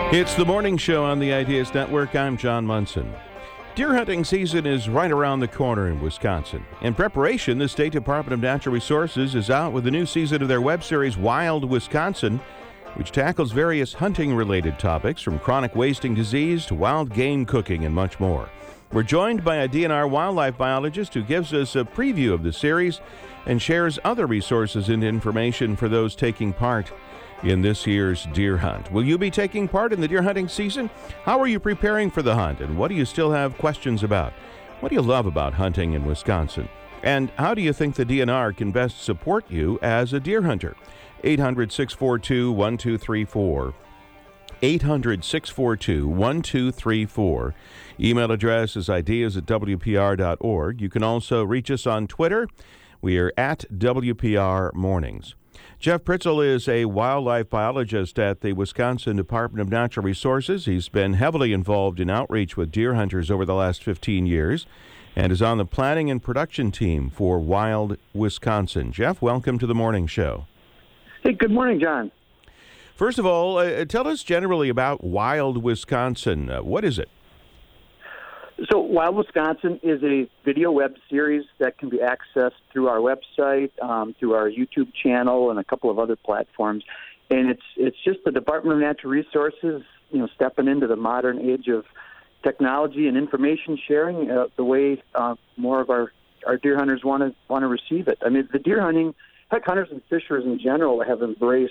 It's the morning show on the Ideas Network. I'm John Munson. Deer hunting season is right around the corner in Wisconsin. In preparation, the State Department of Natural Resources is out with a new season of their web series, Wild Wisconsin, which tackles various hunting-related topics from chronic wasting disease to wild game cooking and much more. We're joined by a DNR wildlife biologist who gives us a preview of the series and shares other resources and information for those taking part in this year's deer hunt. Will you be taking part in the deer hunting season? How are you preparing for the hunt, and what do you still have questions about? What do you love about hunting in Wisconsin? And how do you think the DNR can best support you as a deer hunter? 800-642-1234. 800-642-1234. Email address is ideas@wpr.org. You can also reach us on Twitter. We are at WPR Mornings. Jeff Pritzel is a wildlife biologist at the Wisconsin Department of Natural Resources. He's been heavily involved in outreach with deer hunters over the last 15 years and is on the planning and production team for Wild Wisconsin. Jeff, welcome to the morning show. Hey, good morning, John. First of all, tell us generally about Wild Wisconsin. What is it? So Wild Wisconsin is a video web series that can be accessed through our website, through our YouTube channel, and a couple of other platforms. And it's just the Department of Natural Resources, stepping into the modern age of technology and information sharing the way more of our deer hunters want to receive it. I mean, the deer hunting, heck, hunters and fishers in general have embraced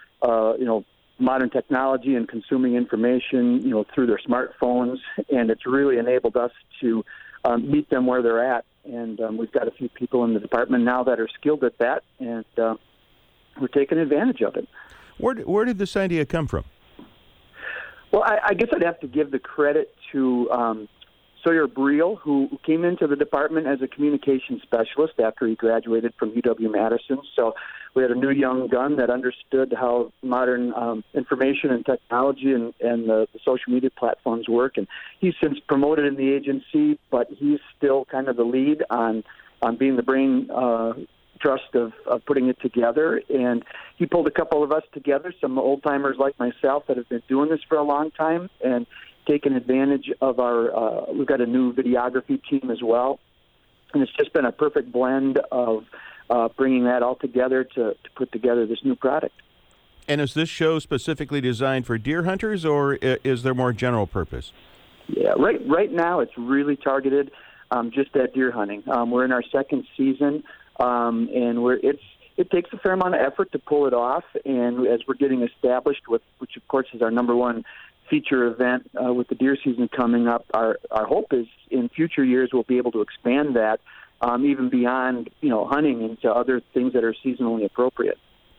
modern technology and consuming information, through their smartphones, and it's really enabled us to meet them where they're at. And we've got a few people in the department now that are skilled at that, and we're taking advantage of it. Where did this idea come from? Well, I guess I'd have to give the credit to Sawyer Breel, who came into the department as a communications specialist after he graduated from UW-Madison. So we had a new young gun that understood how modern information and technology and the social media platforms work. And he's since promoted in the agency, but he's still kind of the lead on being the brain trust of putting it together. And he pulled a couple of us together, some old-timers like myself that have been doing this for a long time, and taken advantage of we've got a new videography team as well. And it's just been a perfect blend of bringing that all together to put together this new product. And is this show specifically designed for deer hunters, or is there more general purpose? Yeah, right now it's really targeted just at deer hunting. We're in our second season, and it takes a fair amount of effort to pull it off. And as we're getting established with, which of course is our number one feature event with the deer season coming up, our hope is in future years we'll be able to expand that even beyond hunting into other things that are seasonally appropriate.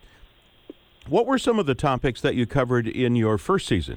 What were some of the topics that you covered in your first season?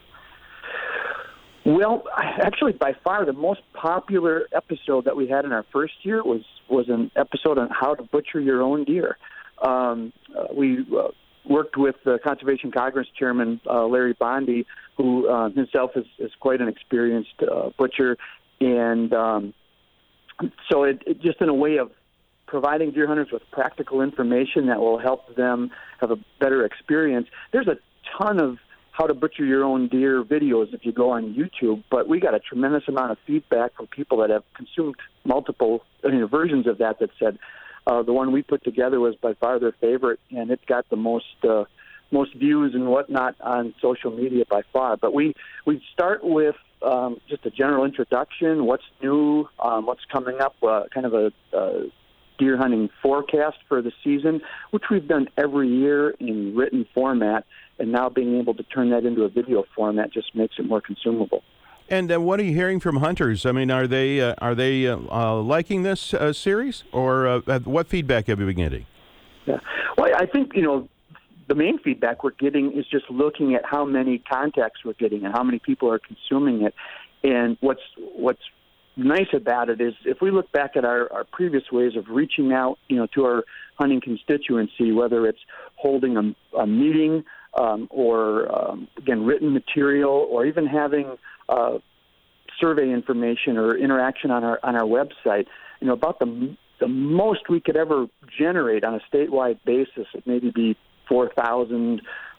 Well, actually, by far the most popular episode that we had in our first year was an episode on how to butcher your own deer. We worked with the Conservation Congress Chairman, Larry Bondi, who himself is quite an experienced butcher. And so it just in a way of providing deer hunters with practical information that will help them have a better experience. There's a ton of how to butcher your own deer videos if you go on YouTube, but we got a tremendous amount of feedback from people that have consumed multiple versions of that said the one we put together was by far their favorite, and it got the most views and whatnot on social media by far. But we start with just a general introduction, what's new, what's coming up, kind of a deer hunting forecast for the season, which we've done every year in written format, and now being able to turn that into a video format just makes it more consumable. And what are you hearing from hunters? I mean, are they liking this series, or what feedback have you been getting? Yeah, well, I think the main feedback we're getting is just looking at how many contacts we're getting and how many people are consuming it. And what's nice about it is if we look back at our previous ways of reaching out, to our hunting constituency, whether it's holding a meeting or again written material, or even having survey information or interaction on our website, about the most we could ever generate on a statewide basis, it maybe be 4,000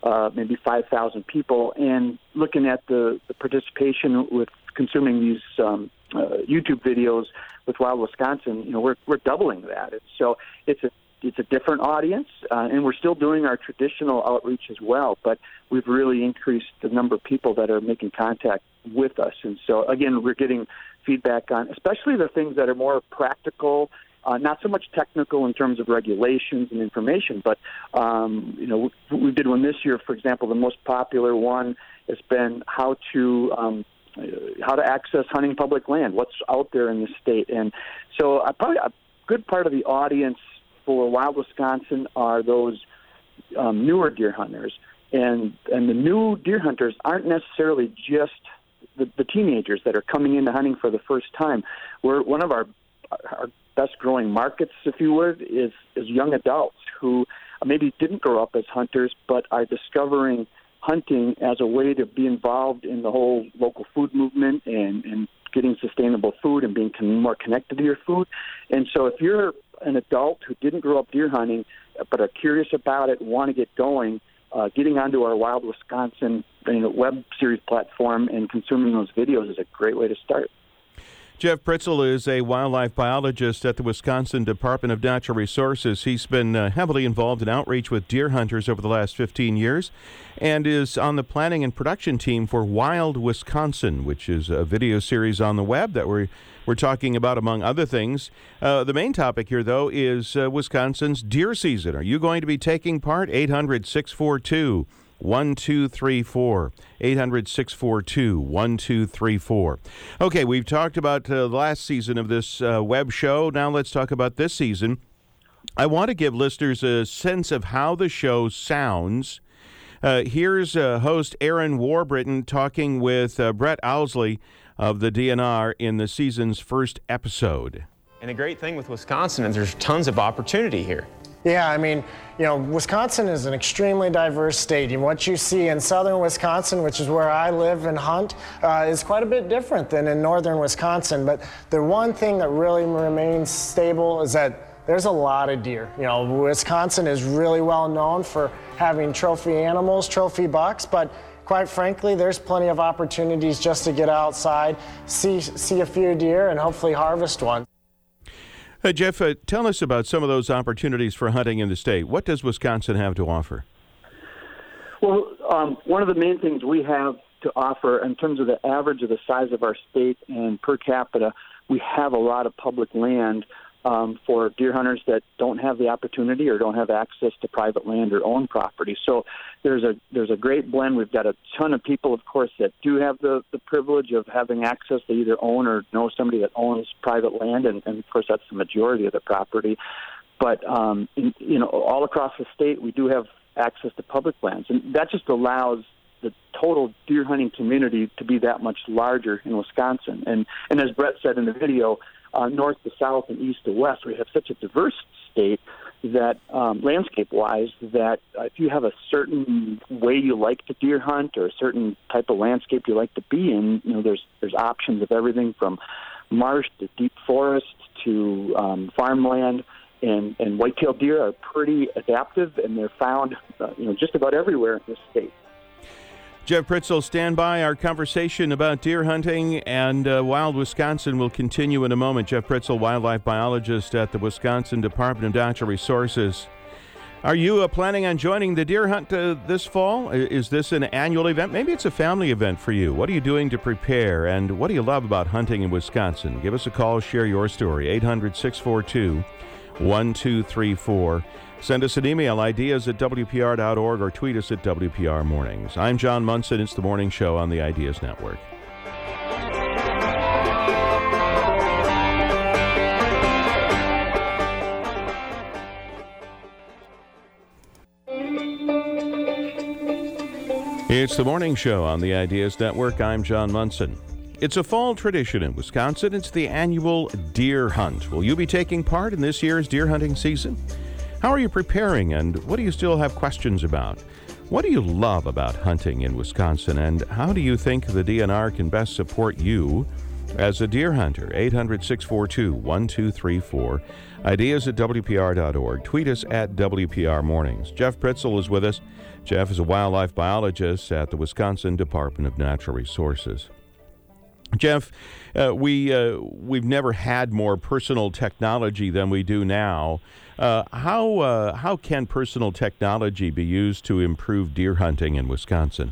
maybe 5,000 people, and looking at the participation with consuming these YouTube videos with Wild Wisconsin, we're doubling that. So it's a different audience, and we're still doing our traditional outreach as well, but we've really increased the number of people that are making contact with us. And so, again, we're getting feedback on especially the things that are more practical, not so much technical in terms of regulations and information, but, we did one this year, for example. The most popular one has been how to access hunting public land, what's out there in the state. And so probably a good part of the audience for Wild Wisconsin are those newer deer hunters. And the new deer hunters aren't necessarily just the teenagers that are coming into hunting for the first time. We're one of our best growing markets, if you would, is young adults who maybe didn't grow up as hunters but are discovering hunting as a way to be involved in the whole local food movement and getting sustainable food and being more connected to your food. And so if you're an adult who didn't grow up deer hunting but are curious about it and want to get going, getting onto our Wild Wisconsin web series platform and consuming those videos is a great way to start. Jeff Pritzl is a wildlife biologist at the Wisconsin Department of Natural Resources. He's been heavily involved in outreach with deer hunters over the last 15 years and is on the planning and production team for Wild Wisconsin, which is a video series on the web that we're talking about, among other things. The main topic here, though, is Wisconsin's deer season. Are you going to be taking part? 800-642-1234. 800-642-1234. Okay, we've talked about the last season of this web show. Now let's talk about this season. I want to give listeners a sense of how the show sounds. Here's host Aaron Warbritton talking with Brett Owsley of the DNR in the season's first episode. And the great thing with Wisconsin is there's tons of opportunity here. Yeah, I mean, Wisconsin is an extremely diverse state. And what you see in southern Wisconsin, which is where I live and hunt, is quite a bit different than in northern Wisconsin. But the one thing that really remains stable is that there's a lot of deer. Wisconsin is really well known for having trophy animals, trophy bucks, but quite frankly, there's plenty of opportunities just to get outside, see a few deer, and hopefully harvest one. Jeff, tell us about some of those opportunities for hunting in the state. What does Wisconsin have to offer? Well, one of the main things we have to offer in terms of the average of the size of our state and per capita, we have a lot of public land for deer hunters that don't have the opportunity or don't have access to private land or own property. So there's a great blend. We've got a ton of people, of course, that do have the privilege of having access to either own or know somebody that owns private land, and of course that's the majority of the property. But all across the state, we do have access to public lands, and that just allows the total deer hunting community to be that much larger in Wisconsin. And as Brett said in the video, north to south and east to west, we have such a diverse state that landscape-wise, that if you have a certain way you like to deer hunt or a certain type of landscape you like to be in, there's options of everything from marsh to deep forest to farmland. And white-tailed deer are pretty adaptive, and they're found just about everywhere in this state. Jeff Pritzl, stand by. Our conversation about deer hunting and Wild Wisconsin will continue in a moment. Jeff Pritzl, wildlife biologist at the Wisconsin Department of Natural Resources. Are you planning on joining the deer hunt this fall? Is this an annual event? Maybe it's a family event for you. What are you doing to prepare, and what do you love about hunting in Wisconsin? Give us a call, share your story, 800-642-1234. Send us an email, ideas@WPR.org, or tweet us at WPR Mornings. I'm John Munson. It's the Morning Show on the Ideas Network. It's the Morning Show on the Ideas Network. I'm John Munson. It's a fall tradition in Wisconsin. It's the annual deer hunt. Will you be taking part in this year's deer hunting season? How are you preparing, and what do you still have questions about? What do you love about hunting in Wisconsin, and how do you think the DNR can best support you as a deer hunter. 800-642-1234. Ideas at WPR.org. Tweet us at WPR Mornings. Jeff Pritzl is with us. Jeff is a wildlife biologist at the Wisconsin Department of Natural Resources. Jeff, we've never had more personal technology than we do now. How can personal technology be used to improve deer hunting in Wisconsin?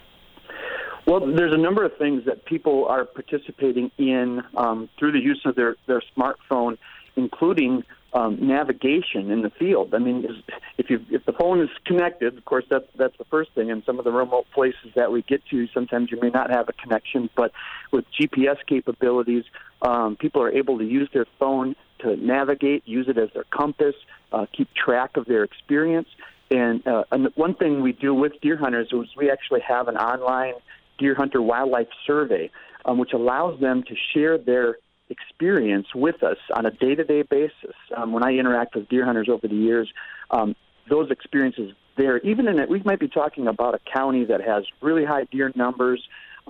Well, there's a number of things that people are participating in through the use of their smartphone, including navigation in the field. I mean, if the phone is connected, of course, that's the first thing. In some of the remote places that we get to, sometimes you may not have a connection. But with GPS capabilities, people are able to use their phone to navigate, use it as their compass, keep track of their experience. And one thing we do with deer hunters is we actually have an online deer hunter wildlife survey, which allows them to share their experience with us on a day-to-day basis. When I interact with deer hunters over the years, those experiences there, even in it, we might be talking about a county that has really high deer numbers,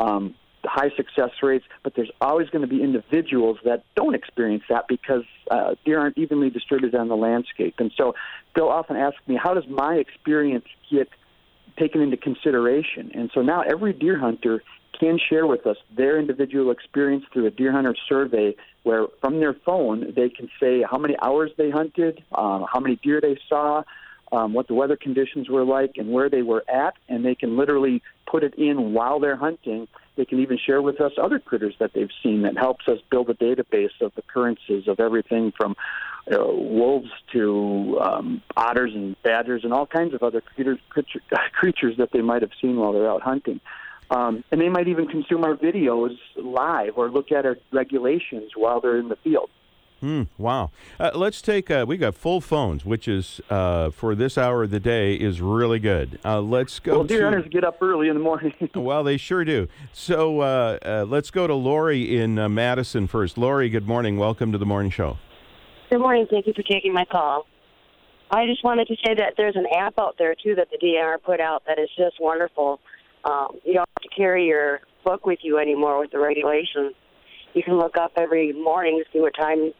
high success rates, but there's always going to be individuals that don't experience that because deer aren't evenly distributed on the landscape. And so they'll often ask me, how does my experience get taken into consideration? And so now every deer hunter can share with us their individual experience through a deer hunter survey, where from their phone they can say how many hours they hunted, how many deer they saw, what the weather conditions were like, and where they were at, and they can literally put it in while they're hunting. They can even share with us other critters that they've seen. That helps us build a database of occurrences of everything from wolves to otters and badgers and all kinds of other creatures that they might have seen while they're out hunting. And they might even consume our videos live or look at our regulations while they're in the field. Wow. Let's take, we got full phones, which is, for this hour of the day, is really good. Let's go Well, deer hunters get up early in the morning. Well, they sure do. So let's go to Lori in Madison first. Lori, good morning. Welcome to the morning show. Good morning. Thank you for taking my call. I just wanted to say that there's an app out there, too, that the DNR put out that is just wonderful. You don't have to carry your book with you anymore with the regulations. You can look up every morning to see what time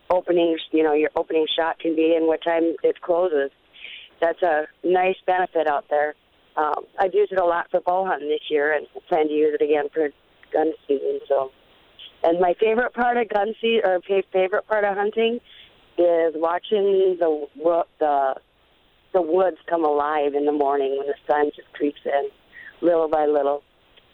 your opening shot can be and what time it closes. That's a nice benefit out there. I've used it a lot for bow hunting this year and plan to use it again for gun season. So, and my favorite part of gun season, or favorite part of hunting, is watching the woods come alive in the morning when the sun just creeps in, little by little.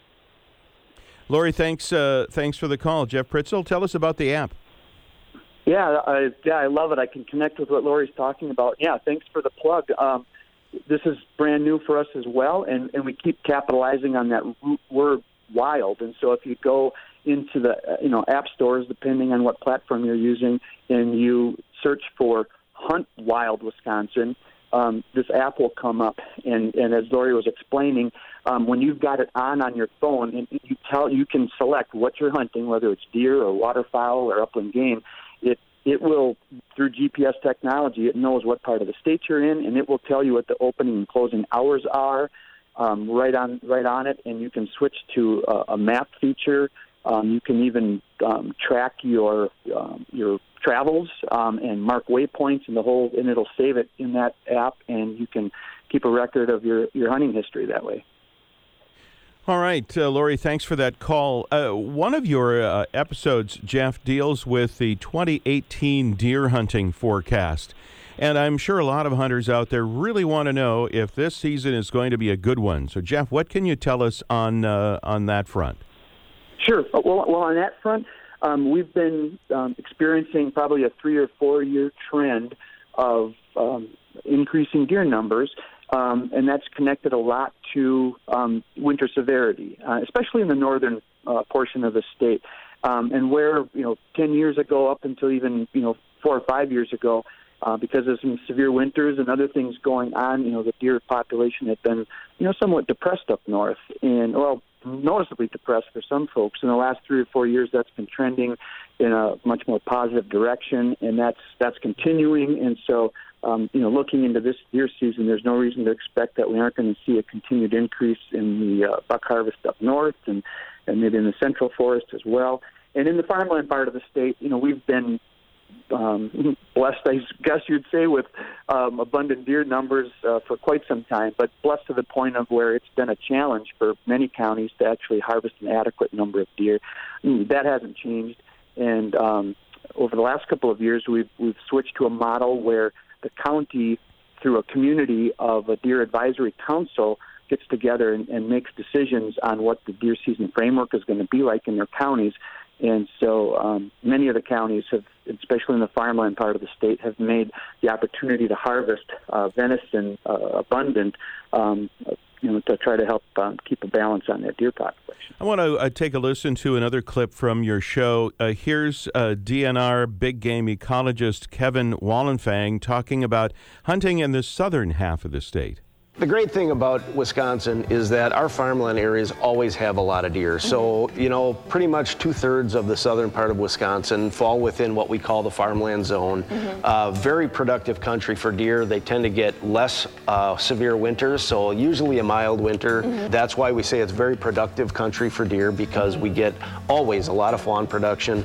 Lori, thanks for the call. Jeff Pritzl, tell us about the app. Yeah, I love it. I can connect with what Lori's talking about. Yeah, thanks for the plug. This is brand new for us as well, and we keep capitalizing on that word wild. And so if you go into the app stores, depending on what platform you're using, and you search for Hunt Wild Wisconsin, this app will come up. And as Lori was explaining, when you've got it on your phone, and you can select what you're hunting, whether it's deer or waterfowl or upland game. It will, through GPS technology, it knows what part of the state you're in, and it will tell you what the opening and closing hours are right on it, and you can switch to a map feature. You can even track your travels and mark waypoints and it'll save it in that app, and you can keep a record of your hunting history that way. All right, Lori, thanks for that call. One of your episodes, Jeff, deals with the 2018 deer hunting forecast. And I'm sure a lot of hunters out there really want to know if this season is going to be a good one. So, Jeff, what can you tell us on that front? Sure. Well, on that front, we've been experiencing probably a 3 or 4 year trend of increasing deer numbers. And that's connected a lot to winter severity, especially in the northern portion of the state. And where, 10 years ago up until even, 4 or 5 years ago, because of some severe winters and other things going on, the deer population had been, somewhat depressed up north. And, noticeably depressed for some folks. In the last 3 or 4 years, that's been trending in a much more positive direction, and that's continuing. And so, looking into this deer season, there's no reason to expect that we aren't going to see a continued increase in the buck harvest up north and maybe in the central forest as well. And in the farmland part of the state, we've been blessed, I guess you'd say, with abundant deer numbers for quite some time, but blessed to the point of where it's been a challenge for many counties to actually harvest an adequate number of deer. That hasn't changed, and over the last couple of years, we've switched to a model where the county, through a community of a deer advisory council, gets together and makes decisions on what the deer season framework is going to be like in their counties. And so many of the counties have, especially in the farmland part of the state, have made the opportunity to harvest venison abundant, to try to help keep a balance on that deer population. I want to take a listen to another clip from your show. Here's DNR big game ecologist Kevin Wallenfang talking about hunting in the southern half of the state. The great thing about Wisconsin is that our farmland areas always have a lot of deer. So, pretty much 2/3 of the southern part of Wisconsin fall within what we call the farmland zone. Very productive country for deer. They tend to get less severe winters, so usually a mild winter. That's why we say it's very productive country for deer, because we get always a lot of fawn production.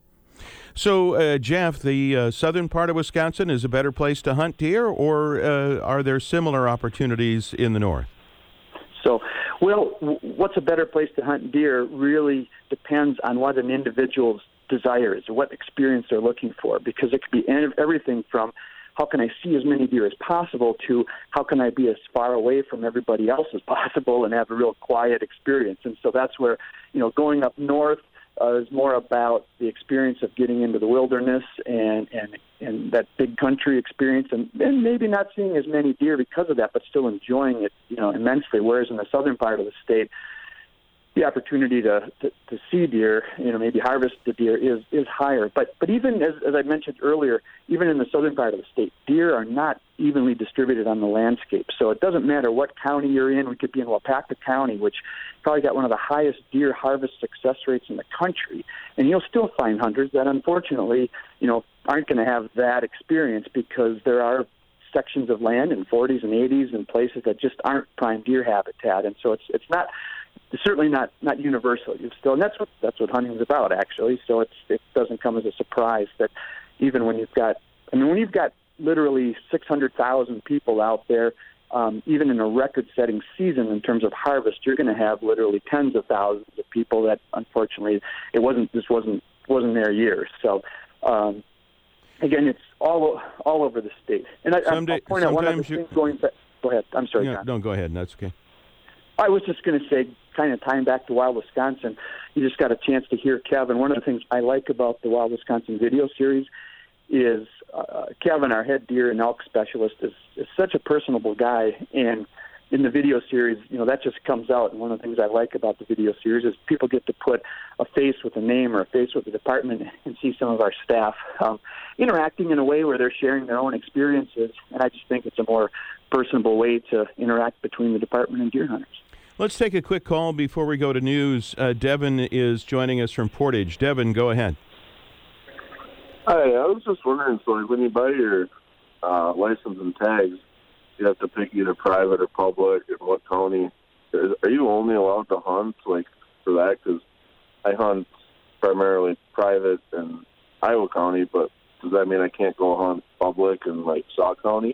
So, Jeff, the southern part of Wisconsin is a better place to hunt deer, or are there similar opportunities in the north? So, what's a better place to hunt deer really depends on what an individual's desire is, or what experience they're looking for, because it could be everything from how can I see as many deer as possible to how can I be as far away from everybody else as possible and have a real quiet experience. And so that's where, going up north is more about the experience of getting into the wilderness and that big country experience, and maybe not seeing as many deer because of that, but still enjoying it, immensely. Whereas in the southern part of the state, the opportunity to see deer, maybe harvest the deer is higher. But even as I mentioned earlier, even in the southern part of the state, deer are not evenly distributed on the landscape. So it doesn't matter what county you're in. We could be in Wapaka County, which probably got one of the highest deer harvest success rates in the country, and you'll still find hunters that unfortunately, aren't going to have that experience because there are sections of land in 40s and 80s and places that just aren't prime deer habitat, and so it's certainly not universal. And that's what hunting is about, actually. So it doesn't come as a surprise that even when you've got literally 600,000 people out there, even in a record-setting season in terms of harvest, you're going to have literally tens of thousands of people that unfortunately wasn't their year. So again, it's all over the state. And I'll point out one other thing going back. Go ahead. I'm sorry, John. No, go ahead. That's okay. I was just going to say, kind of tying back to Wild Wisconsin, you just got a chance to hear Kevin. One of the things I like about the Wild Wisconsin video series is Kevin, our head deer and elk specialist, is such a personable guy. And in the video series, that just comes out. And one of the things I like about the video series is people get to put a face with a name or a face with a department and see some of our staff interacting in a way where they're sharing their own experiences. And I just think it's a more personable way to interact between the department and deer hunters. Let's take a quick call before we go to news. Devin is joining us from Portage. Devin, go ahead. Hi, I was just wondering, so when you buy your license and tags, you have to pick either private or public and what county. Are you only allowed to hunt, for that? Because I hunt primarily private in Iowa County, but does that mean I can't go hunt public in, Sauk County?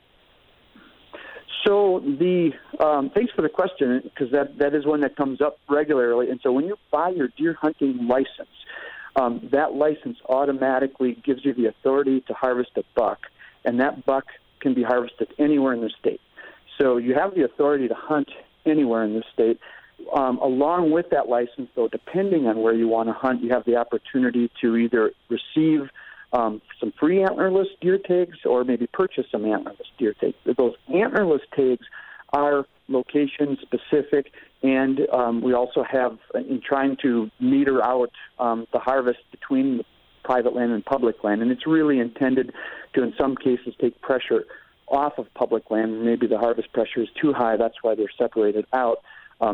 So thanks for the question, because that is one that comes up regularly. And so when you buy your deer hunting license, that license automatically gives you the authority to harvest a buck, and that buck can be harvested anywhere in the state. So you have the authority to hunt anywhere in the state. Along with that license, though, depending on where you want to hunt, you have the opportunity to either receive some free antlerless deer tags or maybe purchase some antlerless deer tags. Those antlerless tags are location specific, and we also have, in trying to meter out the harvest between the private land and public land, and it's really intended to, in some cases, take pressure off of public land. Maybe the harvest pressure is too high, that's why they're separated out.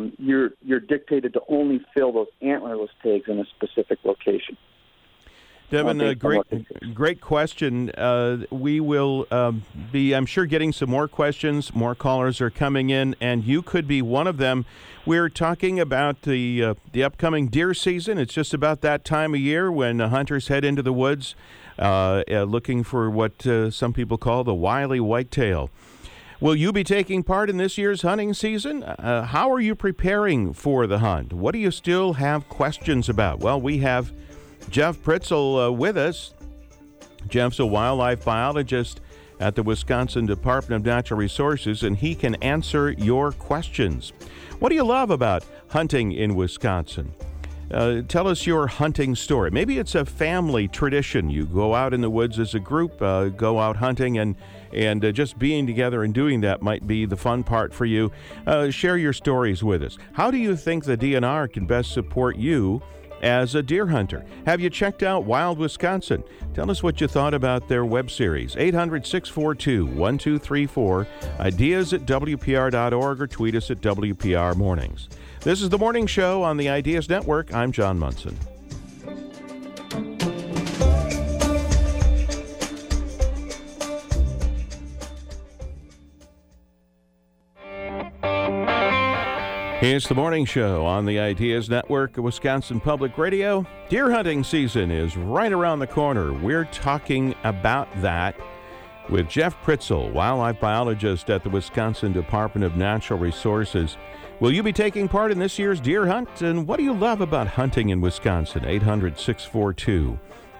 You're dictated to only fill those antlerless tags in a specific location. Devin, great question. We will be, I'm sure, getting some more questions. More callers are coming in, and you could be one of them. We're talking about the upcoming deer season. It's just about that time of year when hunters head into the woods looking for what some people call the wily whitetail. Will you be taking part in this year's hunting season? How are you preparing for the hunt? What do you still have questions about? Well, we have Jeff Pritzl with us. Jeff's a wildlife biologist at the Wisconsin Department of Natural Resources, and he can answer your questions. What do you love about hunting in Wisconsin? Tell us your hunting story. Maybe it's a family tradition. You go out in the woods as a group, go out hunting, and just being together and doing that might be the fun part for you. Share your stories with us. How do you think the DNR can best support you as a deer hunter? Have you checked out Wild Wisconsin? Tell us what you thought about their web series. 800-642-1234, ideas at WPR.org, or tweet us at WPR Mornings. This is The Morning Show on the Ideas Network. I'm John Munson. It's The Morning Show on the Ideas Network of Wisconsin Public Radio. Deer hunting season is right around the corner. We're talking about that with Jeff Pritzl, wildlife biologist at the Wisconsin Department of Natural Resources. Will you be taking part in this year's deer hunt? And what do you love about hunting in Wisconsin? 800-642-1234.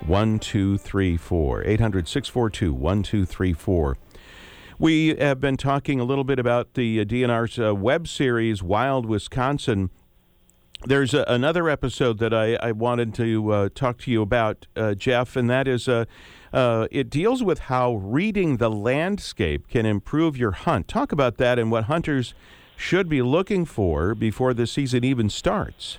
800-642-1234. We have been talking a little bit about the DNR's web series, Wild Wisconsin. There's another episode that I wanted to talk to you about, Jeff, and that is it deals with how reading the landscape can improve your hunt. Talk about that and what hunters should be looking for before the season even starts.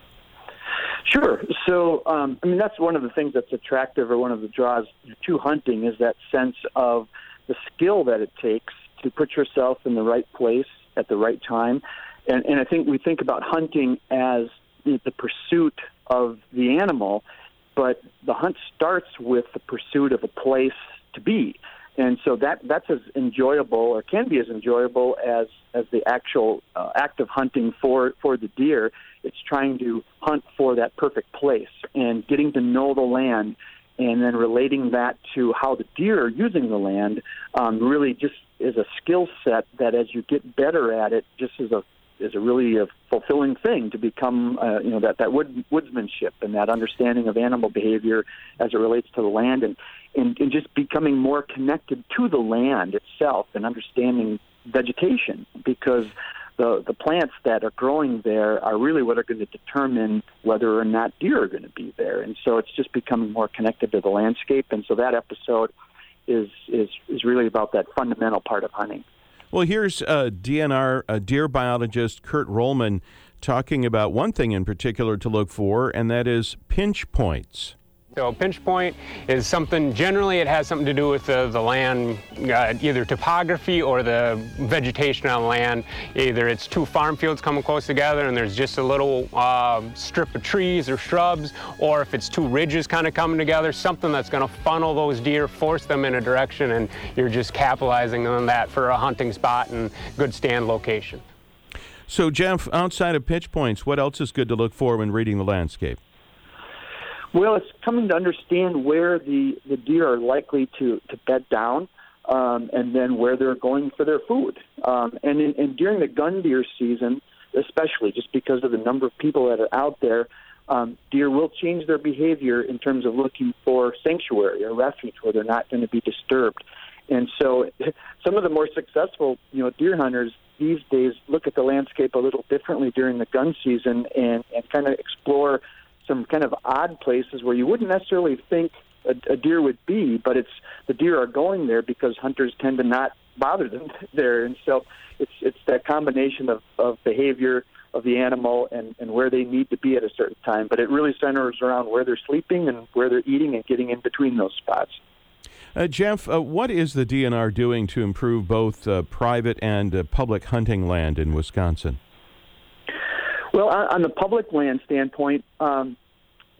Sure. So, that's one of the things that's attractive, or one of the draws to hunting, is that sense of the skill that it takes to put yourself in the right place at the right time. And I think we think about hunting as the pursuit of the animal, but the hunt starts with the pursuit of a place to be. And so that's as enjoyable, or can be as enjoyable, as the actual act of hunting for the deer. It's trying to hunt for that perfect place and getting to know the land, and then relating that to how the deer are using the land, really just is a skill set that, as you get better at it, just is a really fulfilling thing to become, that woodsmanship and that understanding of animal behavior as it relates to the land, and just becoming more connected to the land itself and understanding vegetation, because the plants that are growing there are really what are going to determine whether or not deer are going to be there. And so it's just becoming more connected to the landscape. And so that episode is really about that fundamental part of hunting. Well, here's DNR deer biologist Kurt Rollman talking about one thing in particular to look for, and that is pinch points. So a pinch point is something, generally it has something to do with the land, either topography or the vegetation on land. Either it's two farm fields coming close together and there's just a little strip of trees or shrubs, or if it's two ridges kind of coming together, something that's going to funnel those deer, force them in a direction, and you're just capitalizing on that for a hunting spot and good stand location. So Jeff, outside of pinch points, what else is good to look for when reading the landscape? Well, it's coming to understand where the deer are likely to bed down, and then where they're going for their food. And during the gun deer season, especially, just because of the number of people that are out there, deer will change their behavior in terms of looking for sanctuary or refuge where they're not going to be disturbed. And so some of the more successful, deer hunters these days look at the landscape a little differently during the gun season and kind of explore some kind of odd places where you wouldn't necessarily think a deer would be, but the deer are going there because hunters tend to not bother them there. And so it's that combination of behavior of the animal and where they need to be at a certain time. But it really centers around where they're sleeping and where they're eating and getting in between those spots. Jeff, what is the DNR doing to improve both private and public hunting land in Wisconsin? Well, on the public land standpoint,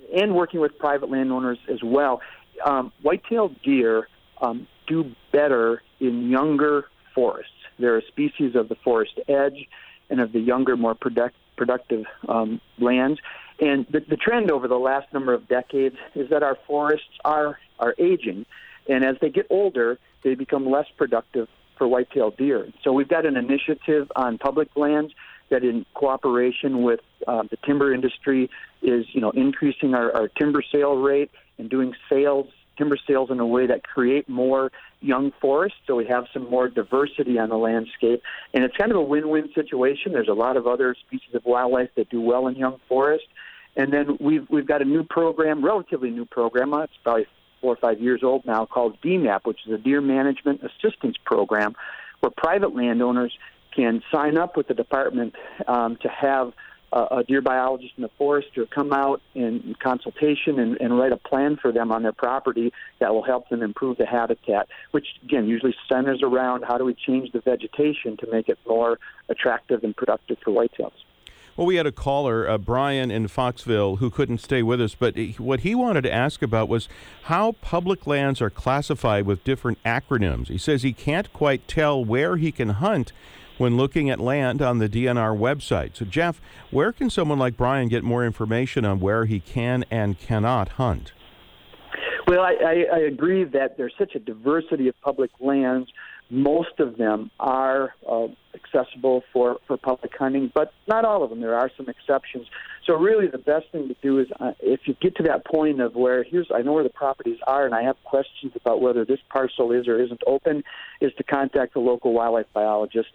and working with private landowners as well. White-tailed deer do better in younger forests. They're a species of the forest edge and of the younger, more productive lands. And the trend over the last number of decades is that our forests are aging, and as they get older, they become less productive for white-tailed deer. So we've got an initiative on public lands that, in cooperation with the timber industry, is increasing our timber sale rate and doing timber sales in a way that create more young forests, so we have some more diversity on the landscape. And it's kind of a win-win situation. There's a lot of other species of wildlife that do well in young forests. And then we've got a new program, relatively new program. It's probably 4 or 5 years old now, called DMAP, which is a Deer Management Assistance Program, where private landowners can sign up with the department to have a deer biologist in the forester come out in consultation and write a plan for them on their property that will help them improve the habitat, which, again, usually centers around how do we change the vegetation to make it more attractive and productive for whitetails. Well, we had a caller, Brian in Foxville, who couldn't stay with us, but what he wanted to ask about was how public lands are classified with different acronyms. He says he can't quite tell where he can hunt when looking at land on the DNR website. So, Jeff, where can someone like Brian get more information on where he can and cannot hunt? Well, I agree that there's such a diversity of public lands. Most of them are accessible for public hunting, but not all of them. There are some exceptions. So really the best thing to do is if you get to that point of where I know where the properties are and I have questions about whether this parcel is or isn't open, is to contact the local wildlife biologist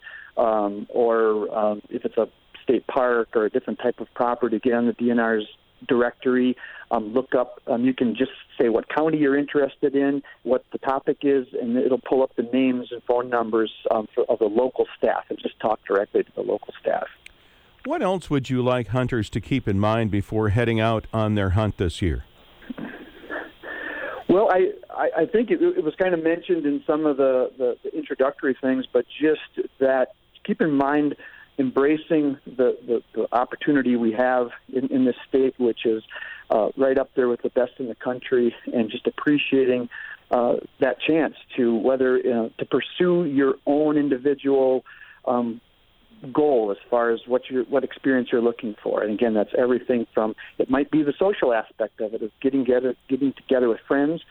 or if it's a state park or a different type of property, get on the DNR's directory, look up, you can just say what county you're interested in, what the topic is, and it'll pull up the names and phone numbers of the local staff and just talk directly to the local staff. What else would you like hunters to keep in mind before heading out on their hunt this year? Well, I think it was kind of mentioned in some of the introductory things, but just that keep in mind embracing the opportunity we have in this state, which is right up there with the best in the country, and just appreciating that chance to to pursue your own individual goal as far as what experience you're looking for. And again, that's everything from, it might be the social aspect of it, of getting together with friends,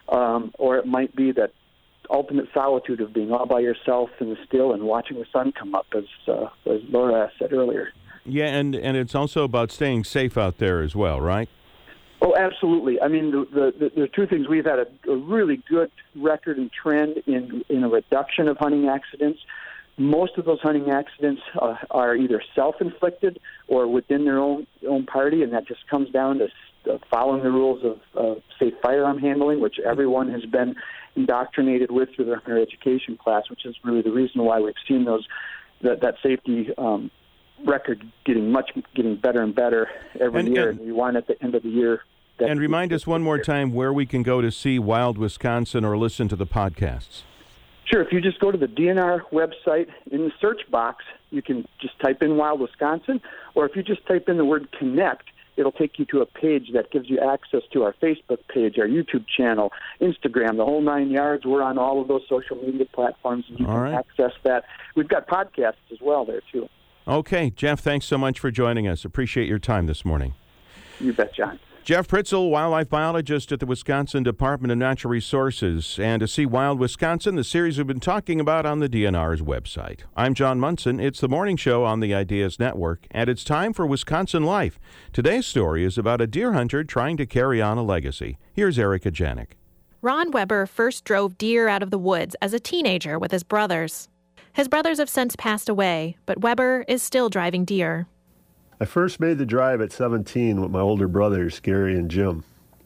or it might be that ultimate solitude of being all by yourself in the still and watching the sun come up, as Laura said earlier. Yeah, and it's also about staying safe out there as well, right? Oh, absolutely. I mean, the two things. We've had a really good record and trend in a reduction of hunting accidents. Most of those hunting accidents are either self-inflicted or within their own party, and that just comes down to following the rules of safe firearm handling, which everyone has been indoctrinated with through their hunter education class, which is really the reason why we've seen that safety record getting better and better every year. And we want at the end of the year. And remind us one more time where we can go to see Wild Wisconsin or listen to the podcasts. Sure. If you just go to the DNR website, in the search box, you can just type in Wild Wisconsin, or if you just type in the word connect, it'll take you to a page that gives you access to our Facebook page, our YouTube channel, Instagram, the whole 9 yards. We're on all of those social media platforms, and you can access that. We've got podcasts as well there, too. Okay. Jeff, thanks so much for joining us. Appreciate your time this morning. You bet, John. Jeff Pritzl, wildlife biologist at the Wisconsin Department of Natural Resources. And to see Wild Wisconsin, the series we've been talking about on the DNR's website. I'm John Munson. It's the morning show on the Ideas Network, and it's time for Wisconsin Life. Today's story is about a deer hunter trying to carry on a legacy. Here's Erica Janik. Ron Weber first drove deer out of the woods as a teenager with his brothers. His brothers have since passed away, but Weber is still driving deer. I first made the drive at 17 with my older brothers, Gary and Jim.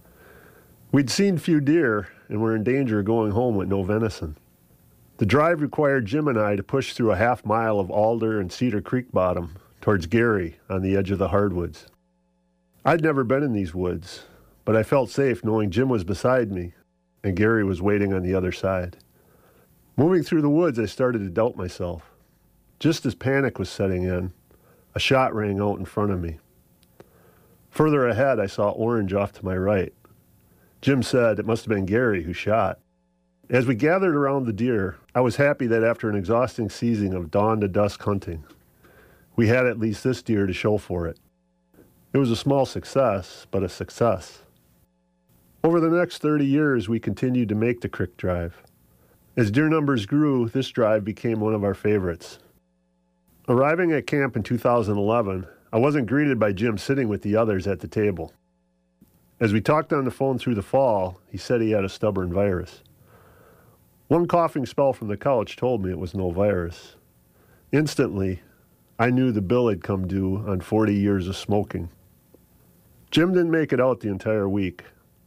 We'd seen few deer and were in danger of going home with no venison. The drive required Jim and I to push through a half mile of alder and cedar creek bottom towards Gary on the edge of the hardwoods. I'd never been in these woods, but I felt safe knowing Jim was beside me and Gary was waiting on the other side. Moving through the woods, I started to doubt myself. Just as panic was setting in, a shot rang out in front of me. Further ahead, I saw orange off to my right. Jim said it must have been Gary who shot. As we gathered around the deer, I was happy that after an exhausting season of dawn to dusk hunting, we had at least this deer to show for it. It was a small success, but a success. Over the next 30 years, we continued to make the Crick Drive. As deer numbers grew, this drive became one of our favorites. Arriving at camp in 2011, I wasn't greeted by Jim sitting with the others at the table. As we talked on the phone through the fall, he said he had a stubborn virus. One coughing spell from the couch told me it was no virus. Instantly, I knew the bill had come due on 40 years of smoking. Jim didn't make it out the entire week.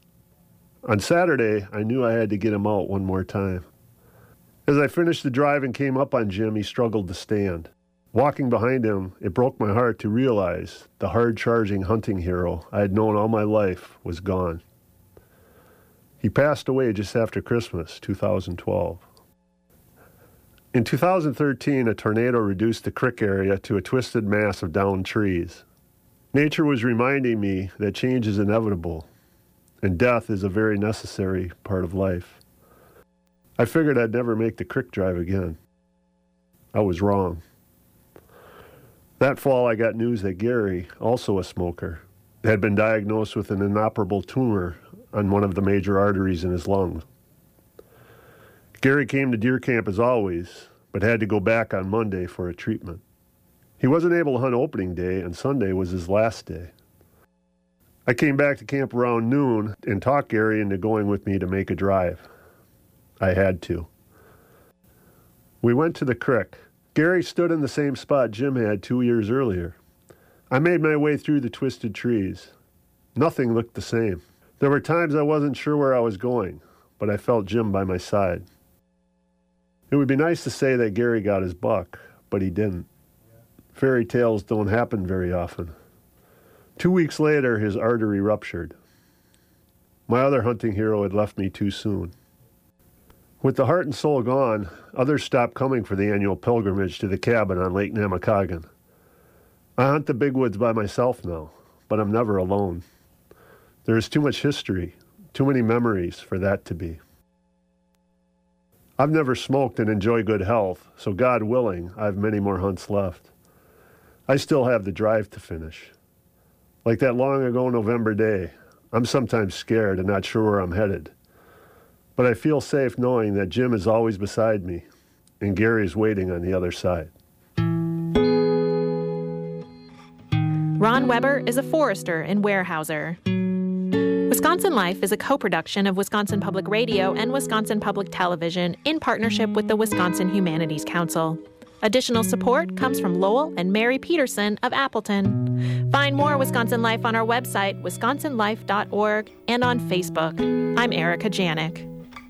On Saturday, I knew I had to get him out one more time. As I finished the drive and came up on Jim, he struggled to stand. Walking behind him, it broke my heart to realize the hard-charging hunting hero I had known all my life was gone. He passed away just after Christmas, 2012. In 2013, a tornado reduced the Crick area to a twisted mass of downed trees. Nature was reminding me that change is inevitable, and death is a very necessary part of life. I figured I'd never make the Crick Drive again. I was wrong. That fall, I got news that Gary, also a smoker, had been diagnosed with an inoperable tumor on one of the major arteries in his lungs. Gary came to deer camp as always, but had to go back on Monday for a treatment. He wasn't able to hunt opening day, and Sunday was his last day. I came back to camp around noon and talked Gary into going with me to make a drive. I had to. We went to the Crick. Gary stood in the same spot Jim had 2 years earlier. I made my way through the twisted trees. Nothing looked the same. There were times I wasn't sure where I was going, but I felt Jim by my side. It would be nice to say that Gary got his buck, but he didn't. Fairy tales don't happen very often. 2 weeks later, his artery ruptured. My other hunting hero had left me too soon. With the heart and soul gone, others stopped coming for the annual pilgrimage to the cabin on Lake Namakogon. I hunt the big woods by myself now, but I'm never alone. There is too much history, too many memories for that to be. I've never smoked and enjoy good health, so God willing, I have many more hunts left. I still have the drive to finish. Like that long ago November day, I'm sometimes scared and not sure where I'm headed. But I feel safe knowing that Jim is always beside me, and Gary is waiting on the other side. Ron Weber is a forester in Weyerhaeuser. Wisconsin Life is a co-production of Wisconsin Public Radio and Wisconsin Public Television in partnership with the Wisconsin Humanities Council. Additional support comes from Lowell and Mary Peterson of Appleton. Find more Wisconsin Life on our website, wisconsinlife.org, and on Facebook. I'm Erica Janik.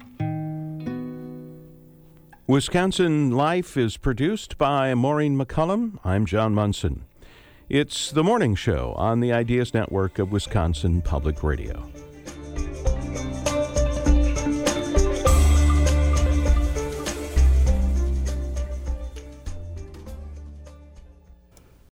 Wisconsin Life is produced by Maureen McCullum. I'm John Munson. It's the morning show on the Ideas Network of Wisconsin Public Radio.